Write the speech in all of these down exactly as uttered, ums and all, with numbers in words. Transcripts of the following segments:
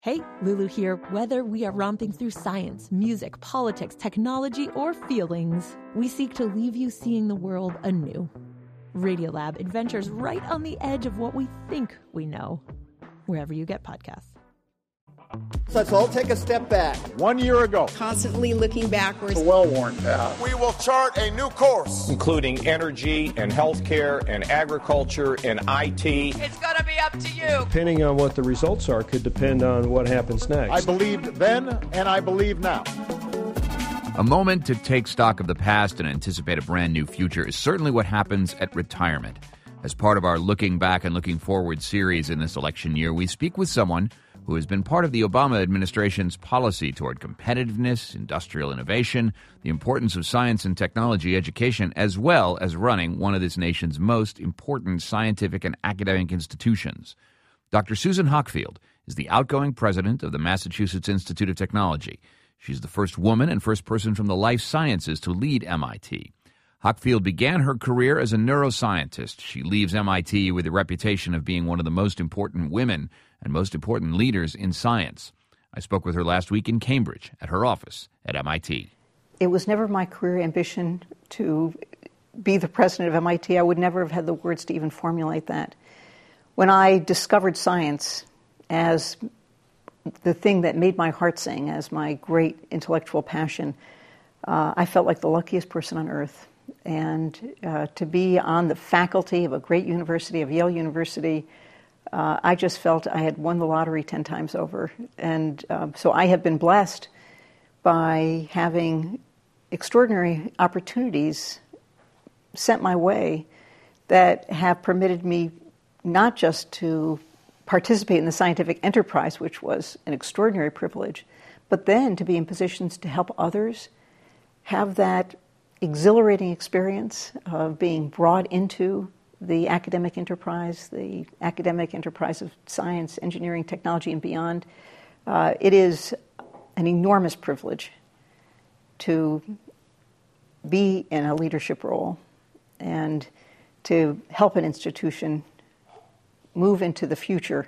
Hey, Lulu here. Whether we are romping through science, music, politics, technology, or feelings, we seek to leave you seeing the world anew. Radiolab adventures right on the edge of what we think we know, wherever you get podcasts. Let's all take a step back. One year ago, constantly looking backwards. A well-worn path. We will chart a new course, including energy and healthcare and agriculture and I T. It's going to be up to you. Depending on what the results are could depend on what happens next. I believed then, and I believe now. A moment to take stock of the past and anticipate a brand new future is certainly what happens at retirement. As part of our Looking Back and Looking Forward series in this election year, we speak with someone who has been part of the Obama administration's policy toward competitiveness, industrial innovation, the importance of science and technology education, as well as running one of this nation's most important scientific and academic institutions. Doctor Susan Hockfield is the outgoing president of the Massachusetts Institute of Technology. She's the first woman and first person from the life sciences to lead M I T. Hockfield began her career as a neuroscientist. She leaves M I T with a reputation of being one of the most important women and most important leaders in science. I spoke with her last week in Cambridge at her office at M I T. It was never my career ambition to be the president of M I T. I would never have had the words to even formulate that. When I discovered science as the thing that made my heart sing, as my great intellectual passion, uh, I felt like the luckiest person on earth. And uh, to be on the faculty of a great university, of Yale University, uh, I just felt I had won the lottery ten times over. And um, so I have been blessed by having extraordinary opportunities sent my way that have permitted me not just to participate in the scientific enterprise, which was an extraordinary privilege, but then to be in positions to help others have that exhilarating experience of being brought into the academic enterprise, the academic enterprise of science, engineering, technology, and beyond. Uh, it is an enormous privilege to be in a leadership role and to help an institution move into the future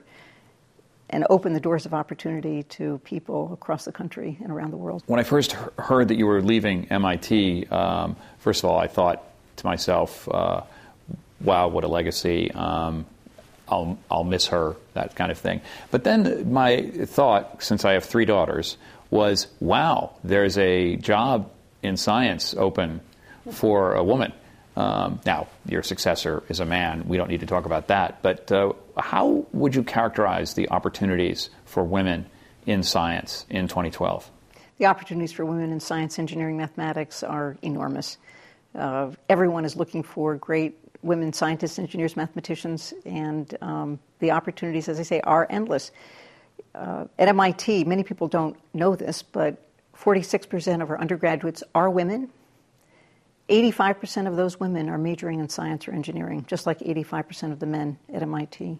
and open the doors of opportunity to people across the country and around the world. When I first heard that you were leaving M I T, um, first of all, I thought to myself, uh, wow, what a legacy. Um, I'll, I'll miss her, that kind of thing. But then my thought, since I have three daughters, was, wow, there's a job in science open for a woman. Um, now, your successor is a man. We don't need to talk about that. But uh, how would you characterize the opportunities for women in science in twenty twelve? The opportunities for women in science, engineering, mathematics are enormous. Uh, everyone is looking for great women scientists, engineers, mathematicians, and um, the opportunities, as I say, are endless. Uh, at M I T, many people don't know this, but forty-six percent of our undergraduates are women. eighty-five percent of those women are majoring in science or engineering, just like eighty-five percent of the men at M I T.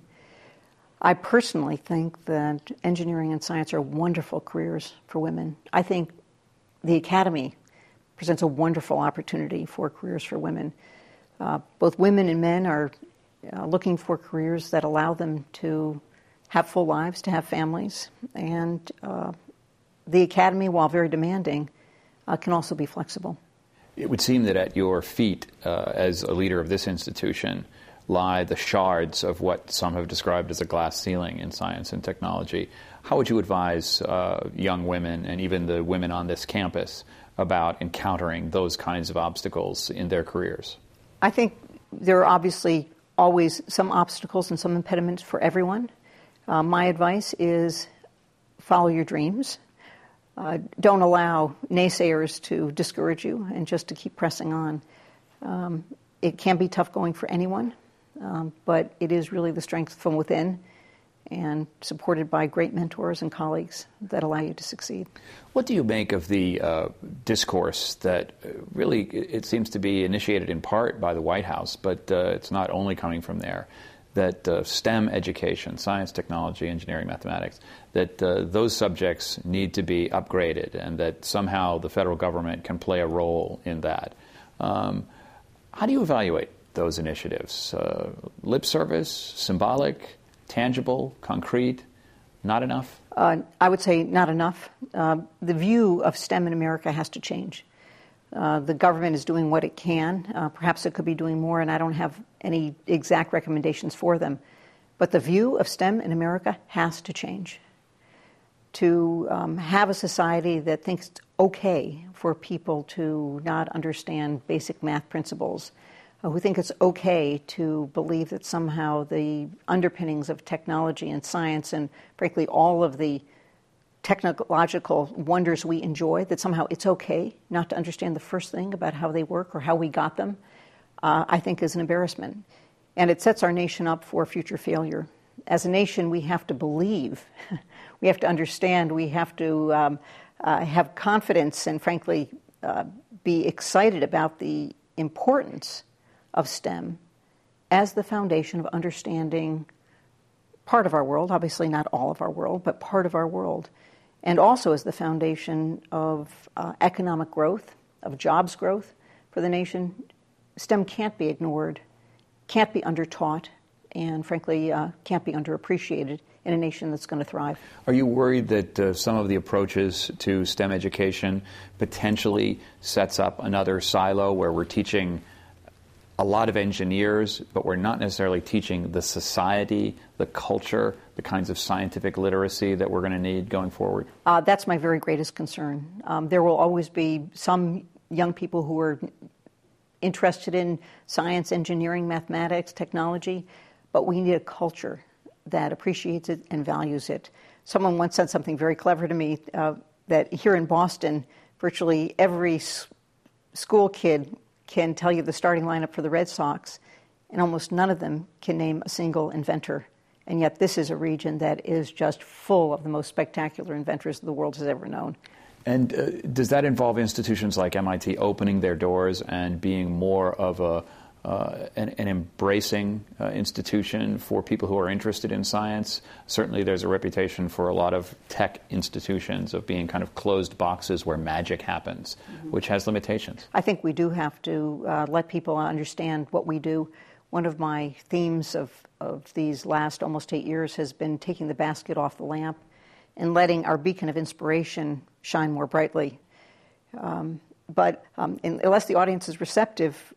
I personally think that engineering and science are wonderful careers for women. I think the academy presents a wonderful opportunity for careers for women. Uh, both women and men are uh, looking for careers that allow them to have full lives, to have families, and uh, the academy, while very demanding, uh, can also be flexible. It would seem that at your feet, uh, as a leader of this institution, lie the shards of what some have described as a glass ceiling in science and technology. How would you advise uh, young women and even the women on this campus about encountering those kinds of obstacles in their careers? I think there are obviously always some obstacles and some impediments for everyone. Uh, my advice is follow your dreams. Uh, don't allow naysayers to discourage you and just to keep pressing on. Um, it can be tough going for anyone, um, but it is really the strength from within and supported by great mentors and colleagues that allow you to succeed. What do you make of the uh, discourse that really, it seems to be initiated in part by the White House, but uh, it's not only coming from there, that uh, STEM education, science, technology, engineering, mathematics, that uh, those subjects need to be upgraded and that somehow the federal government can play a role in that. Um, how do you evaluate those initiatives? Uh, lip service, symbolic, tangible, concrete, not enough? Uh, I would say not enough. Uh, the view of STEM in America has to change. Uh, the government is doing what it can. Uh, perhaps it could be doing more, and I don't have any exact recommendations for them. But the view of STEM in America has to change. To um, have a society that thinks it's okay for people to not understand basic math principles, uh, who think it's okay to believe that somehow the underpinnings of technology and science and, frankly, all of the technological wonders we enjoy, that somehow it's okay not to understand the first thing about how they work or how we got them, uh, I think is an embarrassment. And it sets our nation up for future failure. As a nation, we have to believe, we have to understand, we have to um, uh, have confidence and, frankly, uh, be excited about the importance of STEM as the foundation of understanding part of our world, obviously not all of our world, but part of our world, and also as the foundation of uh, economic growth, of jobs growth for the nation. STEM can't be ignored, can't be undertaught, and frankly, uh, can't be underappreciated in a nation that's going to thrive. Are you worried that uh, some of the approaches to STEM education potentially sets up another silo where we're teaching a lot of engineers, but we're not necessarily teaching the society, the culture, the kinds of scientific literacy that we're going to need going forward? Uh, that's my very greatest concern. Um, there will always be some young people who are interested in science, engineering, mathematics, technology, but we need a culture that appreciates it and values it. Someone once said something very clever to me, uh, that here in Boston, virtually every s- school kid can tell you the starting lineup for the Red Sox, and almost none of them can name a single inventor. And yet this is a region that is just full of the most spectacular inventors the world has ever known. And uh, does that involve institutions like M I T opening their doors and being more of a uh, an, an embracing uh, institution for people who are interested in science? Certainly there's a reputation for a lot of tech institutions of being kind of closed boxes where magic happens, mm-hmm. which has limitations. I think we do have to uh, let people understand what we do. One of my themes of, of these last almost eight years has been taking the basket off the lamp and letting our beacon of inspiration shine more brightly. Um, but um, unless the audience is receptive,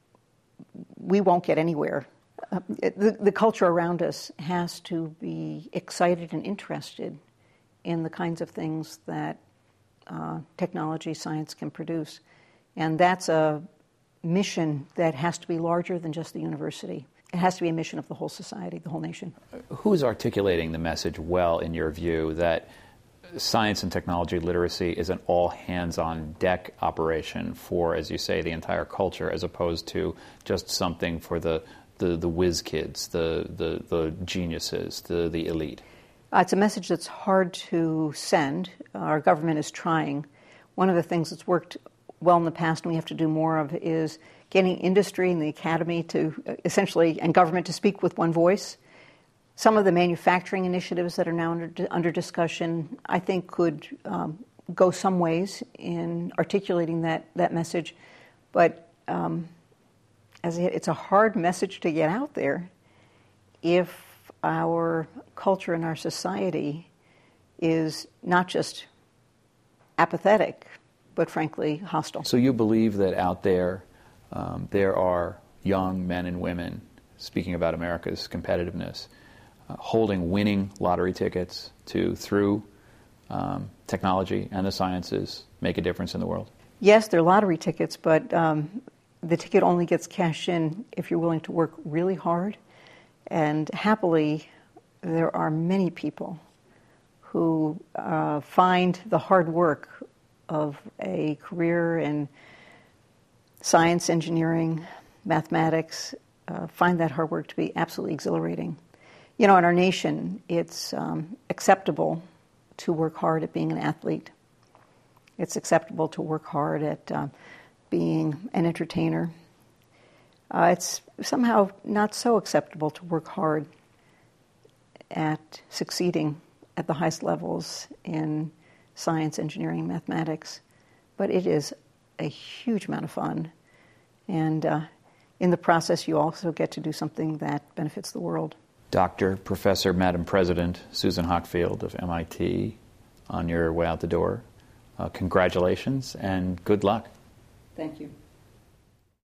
we won't get anywhere. Uh, the, the culture around us has to be excited and interested in the kinds of things that uh, technology, science can produce. And that's a mission that has to be larger than just the university. It has to be a mission of the whole society, the whole nation. Who's articulating the message well, in your view, that science and technology literacy is an all-hands-on-deck operation for, as you say, the entire culture, as opposed to just something for the the, the whiz kids, the, the, the geniuses, the, the elite? Uh, it's a message that's hard to send. Uh, our government is trying. One of the things that's worked well in the past and we have to do more of is getting industry and the academy to uh, essentially, and government to speak with one voice. Some of the manufacturing initiatives that are now under, under discussion, I think, could um, go some ways in articulating that, that message. But um, as it, it's a hard message to get out there if our culture and our society is not just apathetic, but frankly hostile. So you believe that out there um, there are young men and women, speaking about America's competitiveness, Uh, holding winning lottery tickets to, through um, technology and the sciences, make a difference in the world? Yes, they're lottery tickets, but um, the ticket only gets cashed in if you're willing to work really hard. And happily, there are many people who uh, find the hard work of a career in science, engineering, mathematics, uh, find that hard work to be absolutely exhilarating. You know, in our nation, it's um, acceptable to work hard at being an athlete. It's acceptable to work hard at uh, being an entertainer. Uh, it's somehow not so acceptable to work hard at succeeding at the highest levels in science, engineering, mathematics. But it is a huge amount of fun. And uh, in the process, you also get to do something that benefits the world. Doctor, Professor, Madam President Susan Hockfield of M I T, on your way out the door. Uh, congratulations and good luck. Thank you.